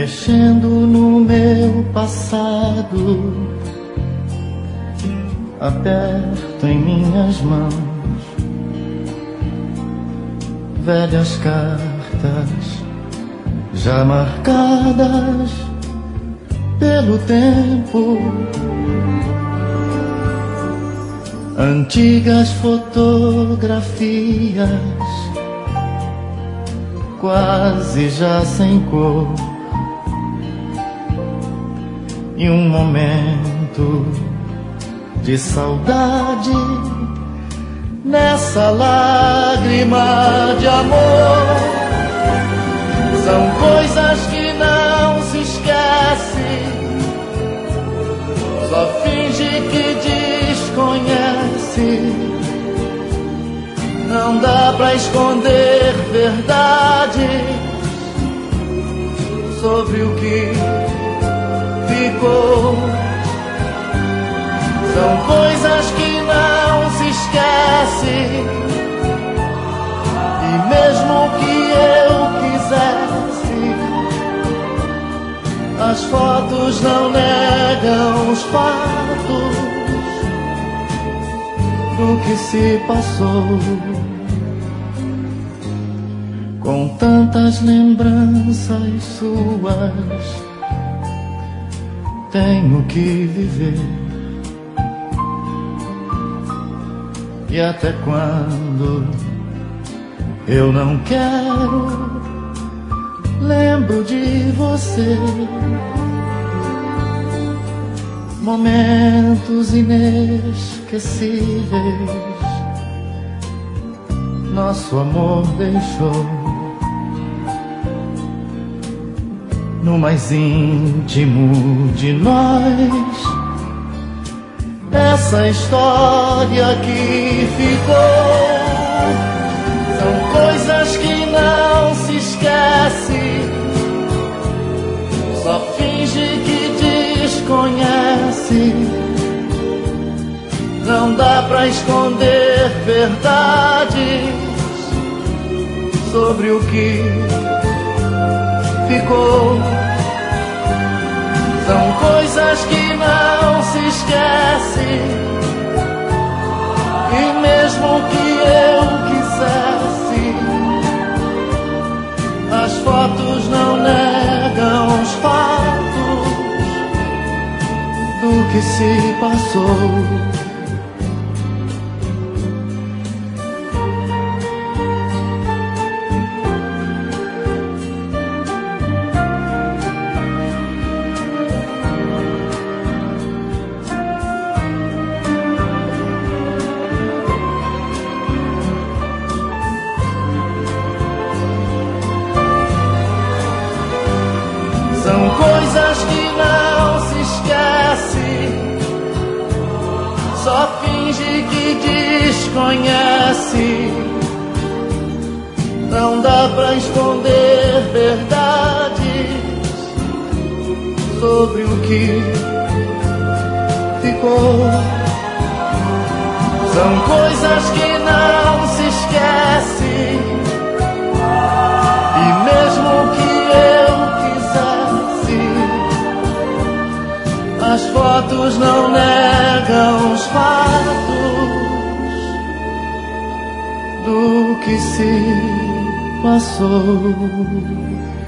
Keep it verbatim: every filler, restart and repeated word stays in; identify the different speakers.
Speaker 1: mexendo no meu passado, aperto em minhas mãos velhas cartas já marcadas pelo tempo, antigas fotografias quase já sem cor, e um momento de saudade nessa lágrima de amor. São coisas que não se esquece, só finge que desconhece. Não dá pra esconder verdade sobre o que ficou. São coisas que não se esquece, e mesmo que eu quisesse, as fotos não negam os fatos do que se passou. Com tantas lembranças suas, tenho que viver. E até quando eu não quero, lembro de você. Momentos inesquecíveis nosso amor deixou no mais íntimo de nós. Essa história que ficou são coisas que não se esquece, só finge que desconhece. Não dá pra esconder verdades sobre o que ficou. São coisas que não se esquece, e mesmo que eu quisesse, as fotos não negam os fatos do que se passou. São coisas que não se esquece, só finge que desconhece. Não dá pra esconder verdades sobre o que ficou. São coisas que não se esquece, e mesmo que eu as fotos não negam os fatos do que se passou.